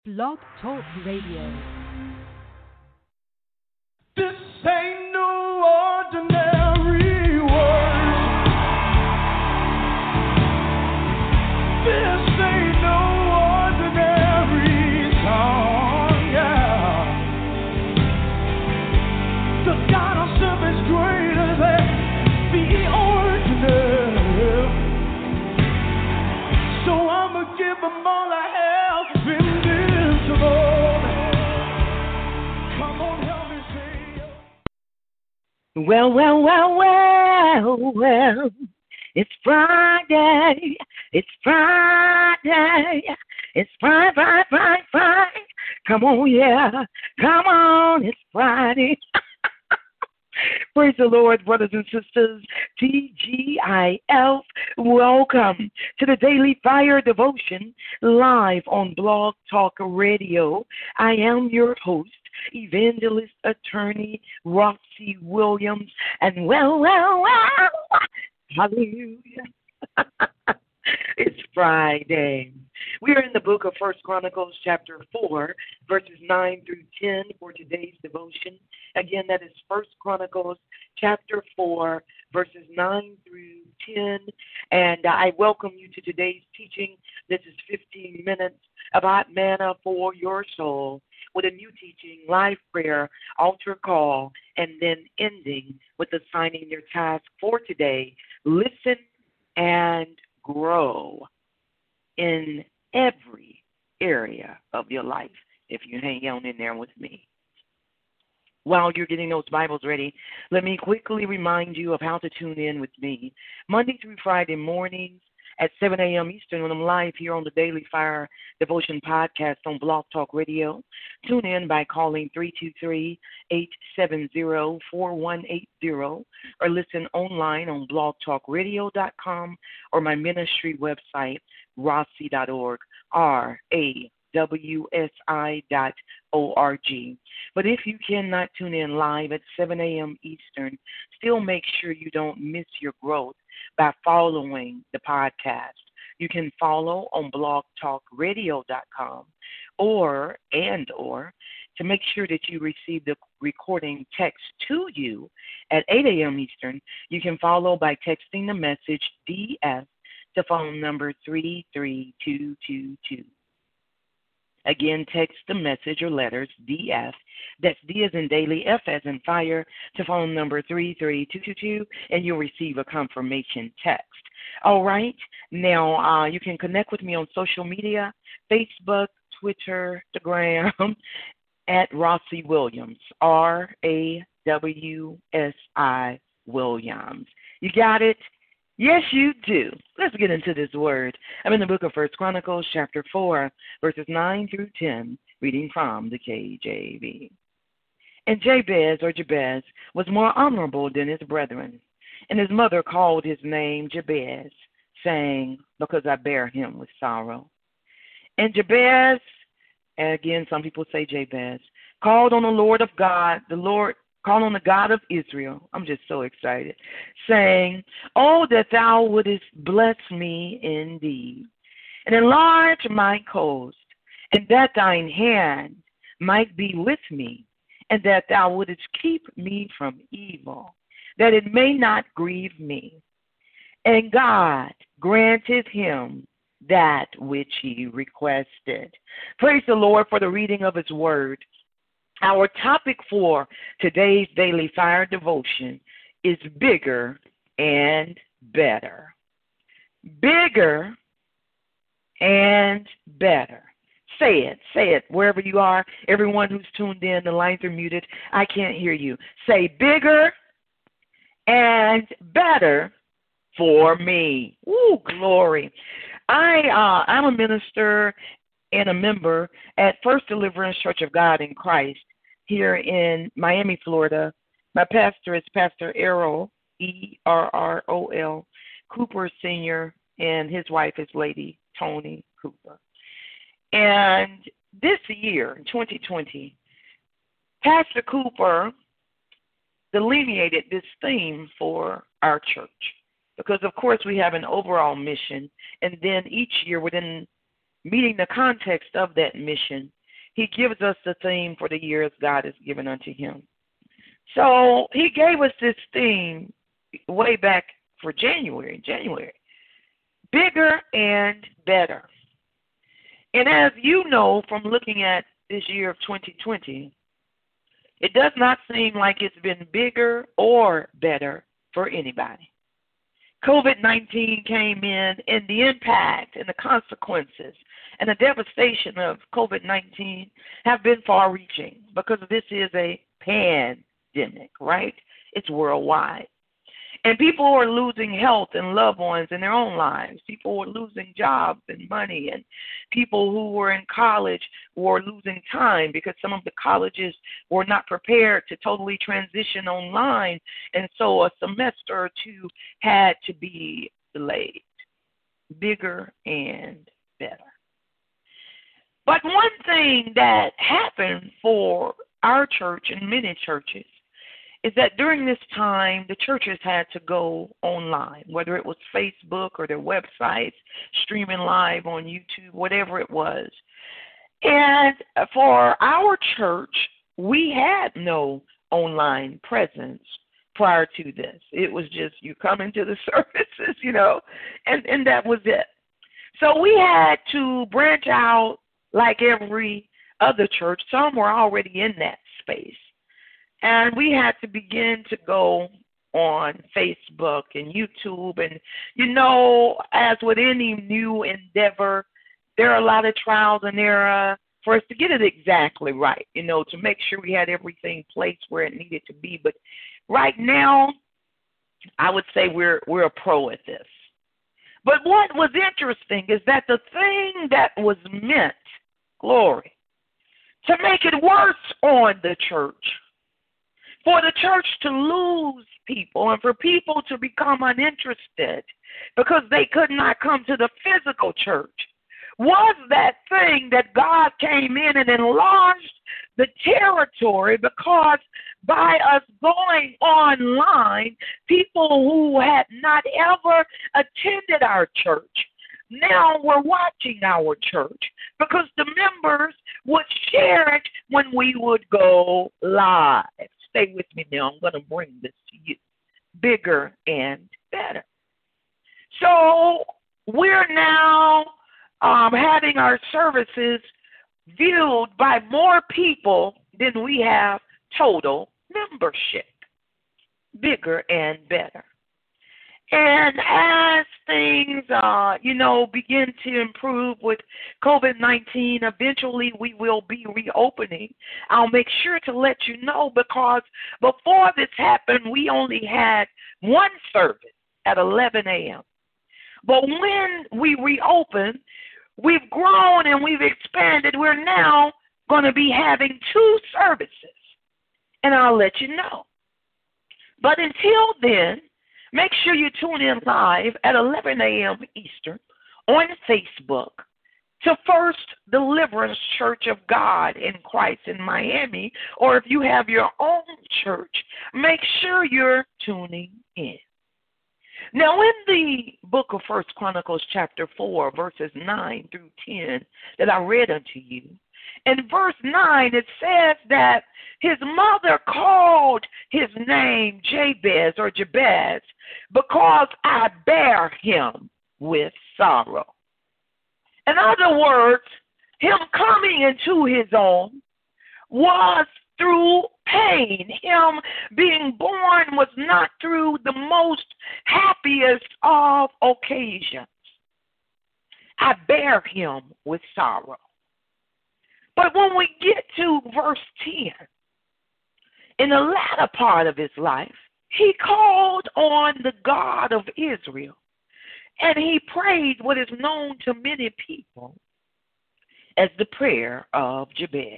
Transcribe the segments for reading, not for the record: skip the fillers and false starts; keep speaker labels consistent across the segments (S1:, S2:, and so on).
S1: Blog Talk Radio.
S2: This ain't no ordinary world. This ain't no ordinary song, yeah. The God of serve is greater than the ordinary. So I'ma give them all I have invincible. Come on, help me say.
S3: Well, it's Friday. It's Friday. It's Friday. Come on, yeah. Come on, it's Friday. Praise the Lord, brothers and sisters. TGIF, welcome to the Daily Fire Devotion live on Blog Talk Radio. I am your host, evangelist attorney Roxy Williams, and well, hallelujah. It's Friday. We are in the book of First Chronicles, chapter 4, verses 9 through 10 for today's devotion. Again, that is First Chronicles, chapter 4, verses 9 through 10. And I welcome you to today's teaching. This is 15 minutes of hot manna for your soul, with a new teaching, live prayer, altar call, and then ending with assigning your task for today. Listen and grow in every area of your life if you hang on in there with me. While you're getting those Bibles ready, let me quickly remind you of how to tune in with me Monday through Friday mornings at 7 a.m. Eastern when I'm live here on the Daily Fire Devotion podcast on Blog Talk Radio. Tune in by calling 323-870-4180 or listen online on blogtalkradio.com or my ministry website, rossi.org, RAWSI.org. But if you cannot tune in live at 7 a.m. Eastern, still make sure you don't miss your growth by following the podcast. You can follow on blogtalkradio.com or to make sure that you receive the recording text to you at 8 a.m. Eastern, you can follow by texting the message DF to phone number 33222. Again, text the message or letters DF, that's D as in daily, F as in fire, to phone number 33222, and you'll receive a confirmation text. All right, now you can connect with me on social media, Facebook, Twitter, Instagram, at Rossi Williams, RAWSI Williams. You got it? Yes, you do. Let's get into this word. I'm in the book of First Chronicles, chapter 4, verses 9 through 10, reading from the KJV. And Jabez, was more honorable than his brethren, and his mother called his name Jabez, saying, because I bear him with sorrow. And Jabez, again, some people say Jabez, called on the Lord of God, call on the God of Israel. I'm just so excited. Saying, oh, that thou wouldest bless me indeed, and enlarge my coast, and that thine hand might be with me, and that thou wouldest keep me from evil, that it may not grieve me. And God granted him that which he requested. Praise the Lord for the reading of his word. Our topic for today's Daily Fire Devotion is bigger and better. Bigger and better. Say it, wherever you are. Everyone who's tuned in, the lines are muted. I can't hear you. Say bigger and better for me. Ooh, glory. I'm a minister and a member at First Deliverance Church of God in Christ here in Miami, Florida. My pastor is Pastor Errol, Errol Cooper Sr., and his wife is Lady Tony Cooper. And this year, 2020, Pastor Cooper delineated this theme for our church because, of course, we have an overall mission, and then each year within meeting the context of that mission, he gives us the theme for the years God has given unto him. So he gave us this theme way back for January. Bigger and better. And as you know from looking at this year of 2020, it does not seem like it's been bigger or better for anybody. COVID-19 came in, and the impact and the consequences and the devastation of COVID-19 have been far-reaching because this is a pandemic, right? It's worldwide. And people are losing health and loved ones in their own lives. People were losing jobs and money, and people who were in college were losing time because some of the colleges were not prepared to totally transition online, and so a semester or two had to be delayed. Bigger and better. But one thing that happened for our church and many churches is that during this time, the churches had to go online, whether it was Facebook or their websites, streaming live on YouTube, whatever it was. And for our church, we had no online presence prior to this. It was just you come into the services, and that was it. So we had to branch out like every other church. Some were already in that space. And we had to begin to go on Facebook and YouTube. And, as with any new endeavor, there are a lot of trials and error for us to get it exactly right, to make sure we had everything placed where it needed to be. But right now, I would say we're a pro at this. But what was interesting is that the thing that was meant, glory, to make it worse on the church, for the church to lose people and for people to become uninterested because they could not come to the physical church, was that thing that God came in and enlarged the territory, because by us going online, people who had not ever attended our church now were watching our church because the members would share it when we would go live. Stay with me now. I'm going to bring this to you. Bigger and better. So we're now having our services viewed by more people than we have total membership. Bigger and better. And as things, begin to improve with COVID-19, eventually we will be reopening. I'll make sure to let you know, because before this happened, we only had one service at 11 a.m. But when we reopen, we've grown and we've expanded. We're now going to be having 2 services, and I'll let you know. But until then, make sure you tune in live at 11 a.m. Eastern on Facebook to First Deliverance Church of God in Christ in Miami, or if you have your own church, make sure you're tuning in. Now, in the book of 1 Chronicles chapter 4, verses 9 through 10 that I read unto you, in verse 9 it says that his mother called his name Jabez or Jabez because I bear him with sorrow. In other words, him coming into his own was through pain. Him being born was not through the most happiest of occasions. I bear him with sorrow. But when we get to verse 10, in the latter part of his life, he called on the God of Israel, and he prayed what is known to many people as the prayer of Jabez.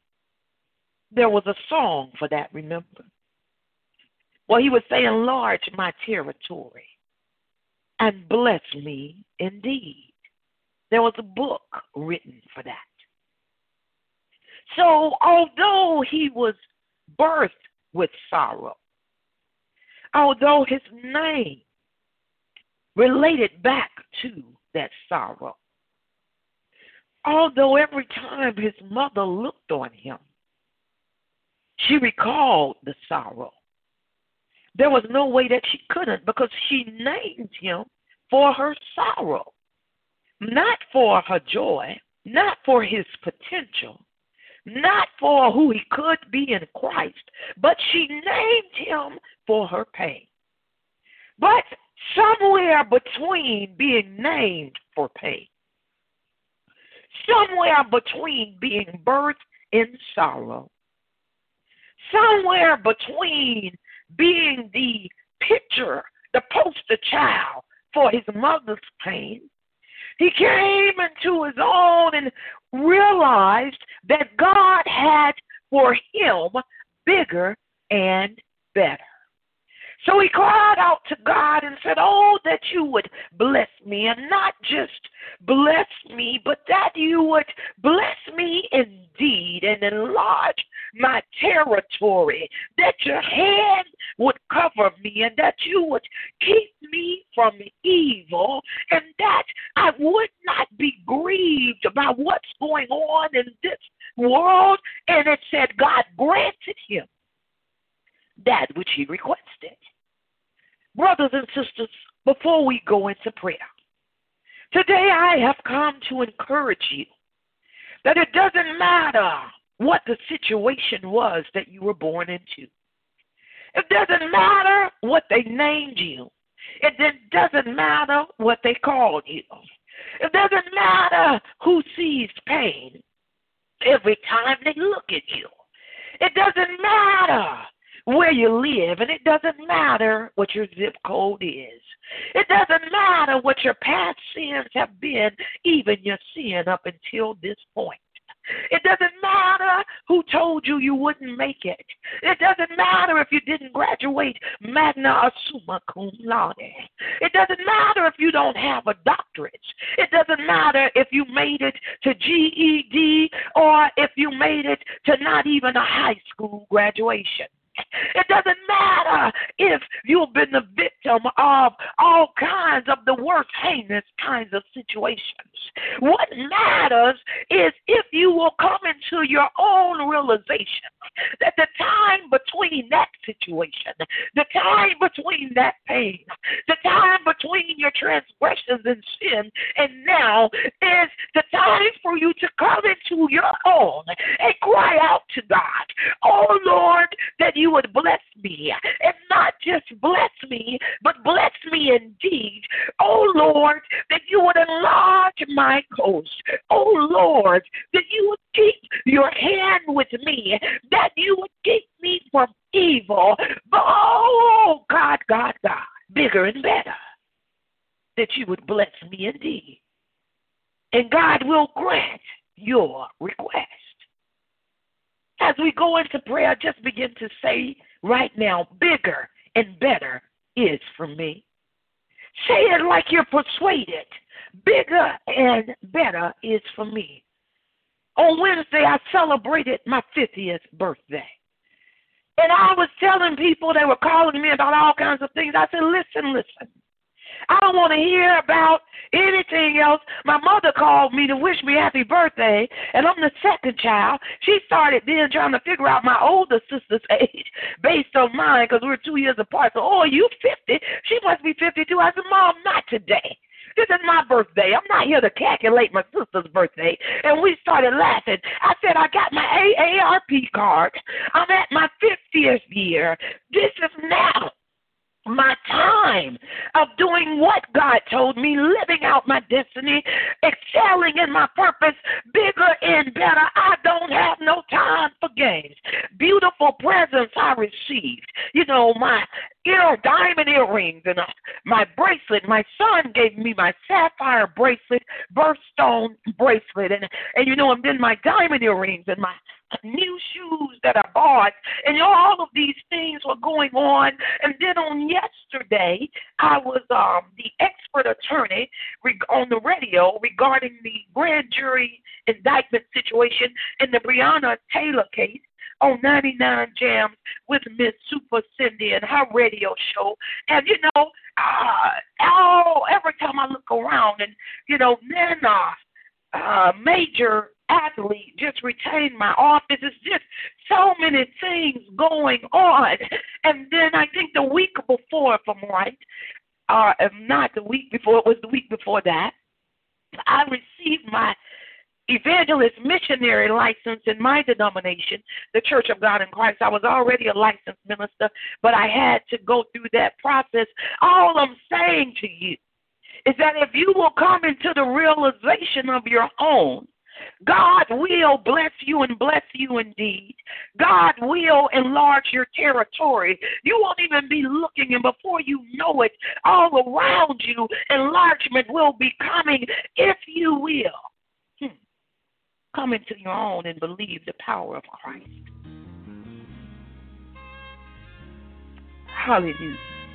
S3: There was a song for that, remember? Well, he would say, enlarge my territory and bless me indeed. There was a book written for that. So although he was birthed with sorrow, although his name related back to that sorrow,
S4: Although every time his mother looked on him, she recalled the sorrow. There was no way that she couldn't, because she named him for her sorrow, not for her joy, not for his potential, not for who he could be in Christ, but she named him for her pain. But somewhere between being named for pain, somewhere between being birthed in sorrow, somewhere between being the picture, the poster child for his mother's pain, he came into his own and realized that God had for him bigger and better. So he cried out to God and said, oh, that you would bless me, and not just bless me, but that you would bless me indeed and enlarge my territory, that your hand would cover me, and that you would keep me from evil, and that I would not be grieved about what's going on in this world. And it said God granted him that which he requested. Brothers and sisters, before we go into prayer, today I have come to encourage you that it doesn't matter what the situation was that you were born into. It doesn't matter what they named you. It doesn't matter what they called you. It doesn't matter who sees pain every time they look at you. It doesn't matter where you live, and it doesn't matter what your zip code is. It doesn't matter what your past sins have been, even your sin up until this point. It doesn't matter who told you you wouldn't make it. It doesn't matter if you didn't graduate magna summa cum laude. It doesn't matter if you don't have a doctorate. It doesn't matter if you made it to GED or if you made it to not even a high school graduation. It doesn't matter if you've been the victim of all kinds of the worst heinous kinds of situations. What matters is if you will come into your own realization that the time between that situation, the time between that pain, the time between your transgressions and sin and now is the time for you to come into your own and cry out to God, oh Lord, that you would bless me, and not just bless me, but bless me indeed. Oh Lord, that you would enlarge my coast. Oh Lord, that you would keep your hand with me, that you would keep me from evil. Oh God, God, God, bigger and better, that you would bless me indeed. And God will grant your request. As we go into prayer, just begin to say right now, bigger and better is for me. Say it like you're persuaded. Bigger and better is for me. On Wednesday, I celebrated my 50th birthday. And I was telling people, they were calling me about all kinds of things. I said, listen. I don't want to hear about anything else. My mother called me to wish me happy birthday, and I'm the second child. She started then trying to figure out my older sister's age based on mine because we're 2 years apart. So, oh, you 50? She must be 52. I said, Mom, not today. This is my birthday. I'm not here to calculate my sister's birthday. And we started laughing. I said, I got my AARP card. I'm at my 50th year. This is now my time of doing what God told me, living out my destiny, excelling in my purpose, bigger and better. I don't have no time for games. Beautiful presents I received. You know, my diamond earrings and my bracelet. My son gave me my sapphire bracelet, birthstone bracelet, and you know, and then my diamond earrings and my new shoes that I bought, and all of these things were going on. And then on yesterday, I was the expert attorney on the radio regarding the grand jury indictment situation in the Breonna Taylor case on 99 Jams with Miss Super Cindy and her radio show. And, you know, every time I look around and, you know, then major athlete just retained my office. It's just so many things going on. And then I think the week before, if I'm right, if not the week before, it was the week before that, I received my evangelist missionary license in my denomination, the Church of God in Christ. I was already a licensed minister, but I had to go through that process. All I'm saying to you is that if you will come into the realization of your own, God will bless you and bless you indeed. God will enlarge your territory. You won't even be looking, and before you know it, all around you, enlargement will be coming if you will. Come into your own and believe the power of Christ. Hallelujah.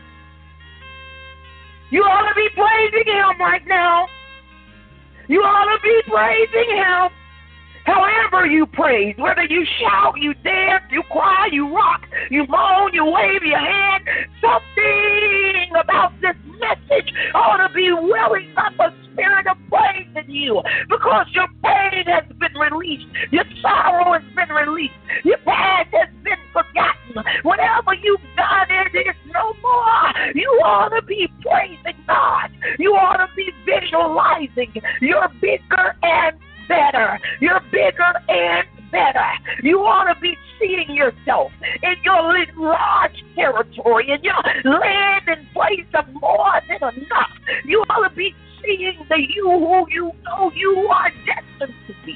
S4: You ought to be praising Him right now. You ought to be praising Him. However you praise, whether you shout, you dance, you cry, you rock, you moan, you wave your hand, something about this message ought to be welling up a spirit of praise in you, because your pain has been released, your sorrow has been released, your past has been forgotten. Whatever you've done, it is no more. You ought to be praising God. You ought to be visualizing you're bigger and better. You're bigger and better. You ought to be seeing yourself in your enlarged territory, in your land and place of more than enough. You ought to be seeing the you who you know you are destined to be.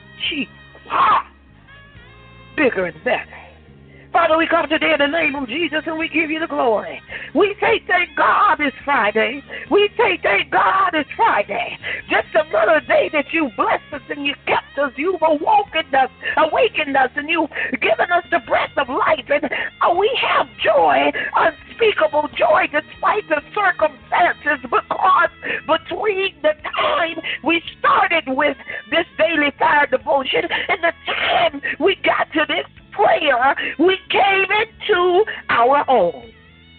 S4: Bigger and better. Father, we come today in the name of Jesus and we give you the glory. We say thank God it's Friday. We say thank God it's Friday. Just another day that you blessed us and you kept us. You've awakened us, and you've given us the breath of life. And we have joy, unspeakable joy despite the circumstances, because between the time we started with this daily fire devotion and the time we got to this prayer, we came into our own.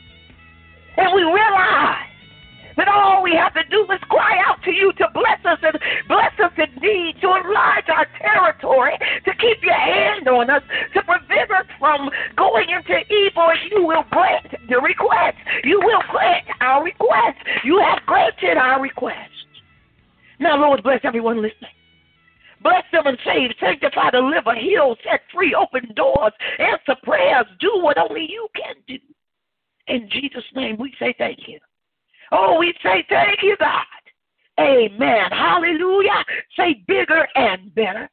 S4: And we realized that all we have to do is cry out to you to bless us, and bless us indeed, to enlarge our territory, to keep your hand on us, to prevent us from going into evil, and you will grant the request. You will grant our request. You have granted our request. Now, Lord, bless everyone listening. Bless them and save, sanctify, deliver, heal, set free, open doors, answer prayers, do what only you can do. In Jesus' name, we say thank you. Oh, we say thank you, God. Amen. Hallelujah. Say bigger and better.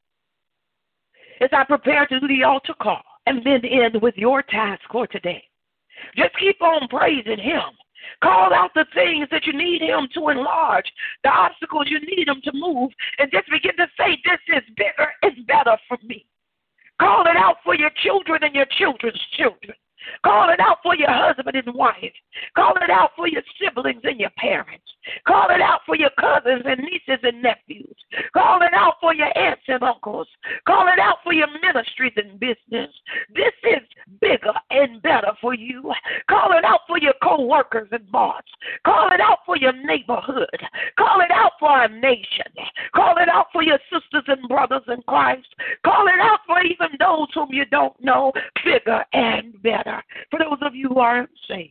S4: As I prepare to do the altar call and then end with your task for today, just keep on praising Him. Call out the things that you need Him to enlarge, the obstacles you need Him to move, and just begin to say, this is bigger, it's better for me. Call it out for your children and your children's children. Call it out for your husband and wife. Call it out for your siblings and your parents. Call it out for your cousins and nieces and nephews. Call it out for your aunts and uncles. Call it out for your ministries and business. This is bigger and better for you. Call it out for your co-workers and boss. Call it out for your neighborhood. Call it out for our nation. Call it out for your sisters and brothers in Christ. Call it out for even those whom you don't know. Bigger and better. For those of you who are unsaved.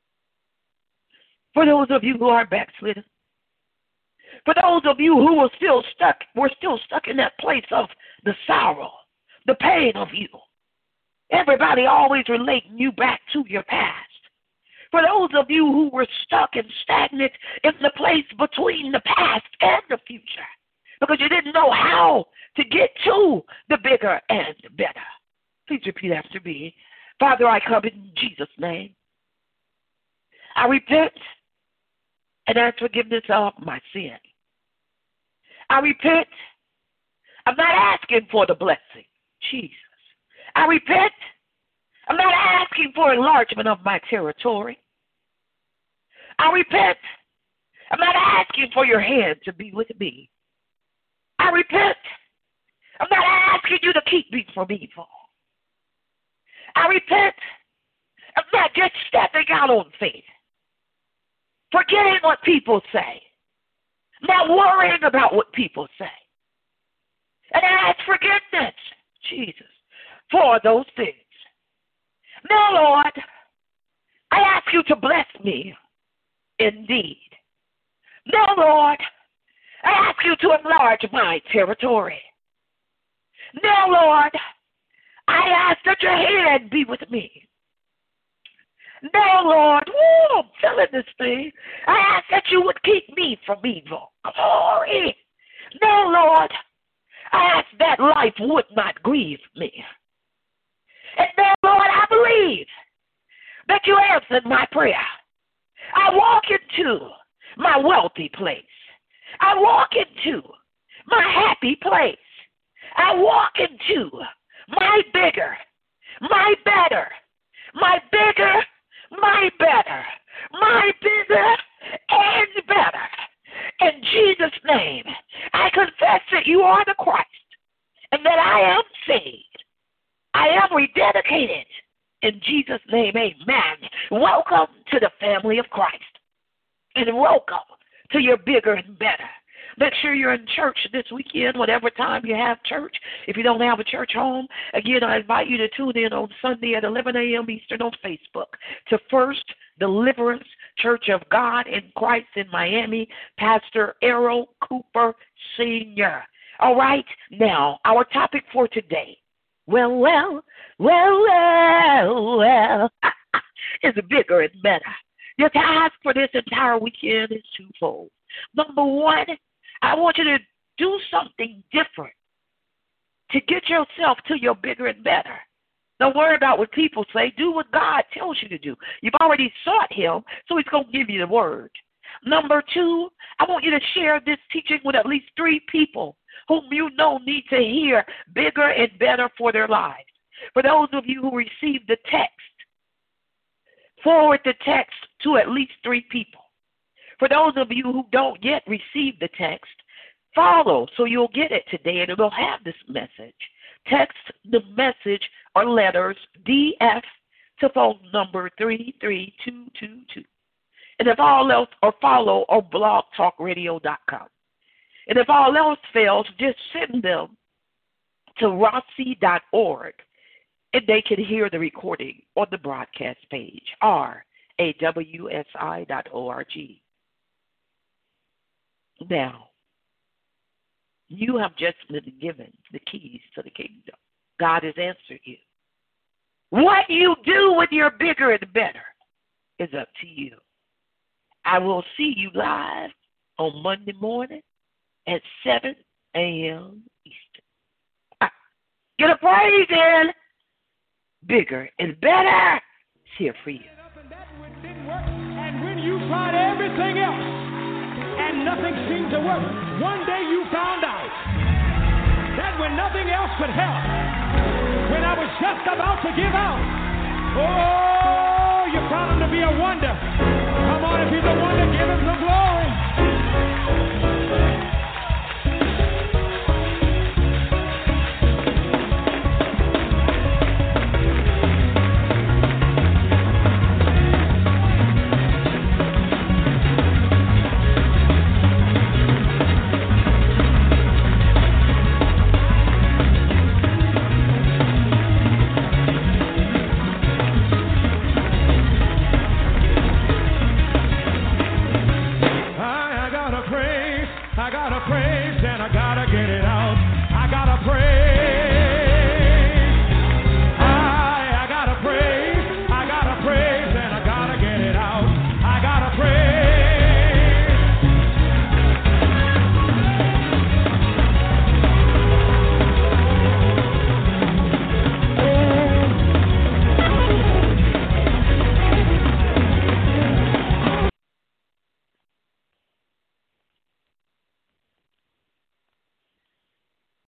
S4: For those of you who are backslidden. For those of you who were still stuck in that place of the sorrow, the pain of you. Everybody always relating you back to your past. For those of you who were stuck and stagnant in the place between the past and the future, because you didn't know how to get to the bigger and better. Please repeat after me. Father, I come in Jesus' name. I repent and ask forgiveness of my sin. I repent. I'm not asking for the blessing, Jesus. I repent. I'm not asking for enlargement of my territory. I repent. I'm not asking for your hand to be with me. I repent. I'm not asking you to keep me from evil. I repent. I'm not just stepping out on faith, forgetting what people say, not worrying about what people say. And I ask forgiveness, Jesus, for those things. Now, Lord, I ask you to bless me indeed. Now, Lord, I ask you to enlarge my territory. Now, Lord, I ask that your hand be with me. Now, Lord, I'm feeling this thing. I ask that you would keep me from evil. Glory. Now, Lord, I ask that life would not grieve me. And now, Lord, I believe that you answered my prayer. I walk into my wealthy place. I walk into my happy place. I walk into my bigger, my better, my bigger, my better, my bigger and better. In Jesus' name, I confess that you are the Christ and that I am saved. I am rededicated. In Jesus' name, amen. Welcome to the family of Christ. And welcome to your bigger and better. Make sure you're in church this weekend, whatever time you have church. If you don't have a church home, again, I invite you to tune in on Sunday at 11 a.m. Eastern on Facebook to First Deliverance Church of God in Christ in Miami, Pastor Errol Cooper Sr. All right, now, our topic for today. Well, is bigger and better. Your task for this entire weekend is twofold. Number one, I want you to do something different to get yourself to your bigger and better. Don't worry about what people say. Do what God tells you to do. You've already sought him, so he's going to give you the word. Number two, I want you to share this teaching with at least 3 people whom you know need to hear bigger and better for their lives. For those of you who received the text, forward the text to at least 3 people. For those of you who don't yet receive the text, follow so you'll get it today and it'll have this message. Text the message or letters DF to phone number 33222. And if all else, or follow or blogtalkradio.com. And if all else fails, just send them to rossi.org and they can hear the recording on the broadcast page, rawsi.org. Now, you have just been given the keys to the kingdom. God has answered you. What you do with your bigger and better is up to you. I will see you live on Monday morning at 7 a.m. Eastern. Get a praise in. Bigger and better is here for you.
S2: And when you tried everything else and nothing seemed to work, one day you found out that when nothing else could help, when I was just about to give out, oh, you found him to be a wonder. Come on, if he's a wonder, give him some glory.